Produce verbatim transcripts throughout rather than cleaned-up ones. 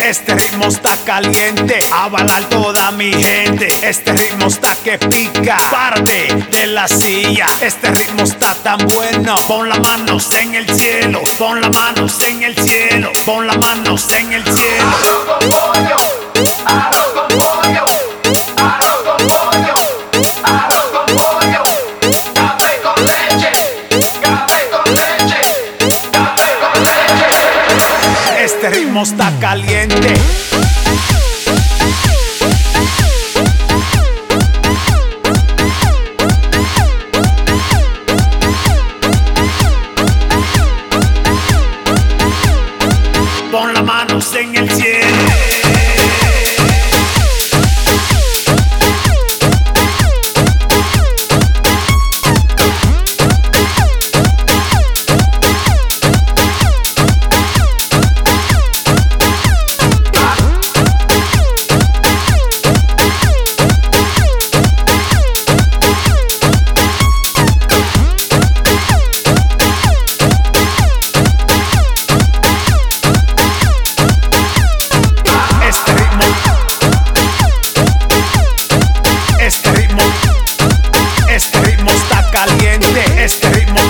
Este ritmo está caliente, a bailar toda mi gente. Este ritmo está que pica, parte de la silla. Este ritmo está tan bueno. Pon las manos en el cielo, pon las manos en el cielo, pon las manos en el cielo. Arroz con pollo, arroz con pollo, arroz con pollo, arroz con pollo, café con leche, café con leche, café con leche. Este ritmo está caliente. Pon las manos en el cielo. Este ritmo,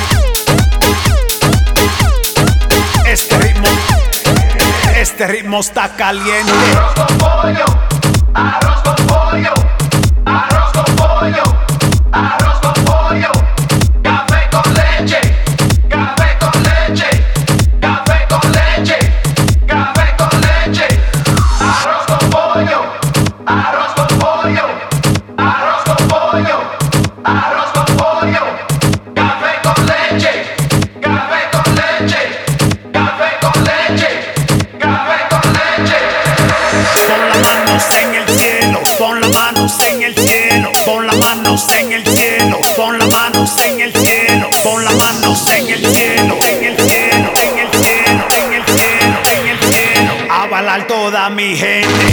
este ritmo, este ritmo está caliente. Arroz con pollo, arroz con pollo, arroz con pollo, arroz con pollo, café con leche, café con leche, café con leche, café con leche. Arroz con pollo, arroz con pollo, arroz con pollo, arroz con pollo. Café con leche, café con leche, café con leche, café con leche. Pon las manos en el cielo, pon las manos en el cielo, pon las manos en el cielo, pon las manos en el cielo, pon las manos en el cielo, en el cielo, en el cielo, en el cielo, en el cielo. A bailar toda mi gente.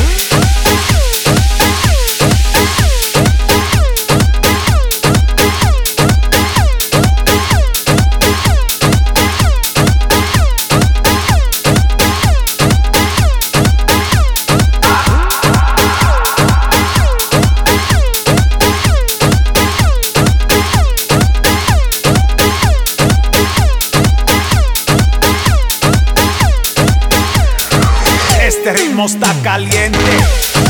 Este ritmo está caliente.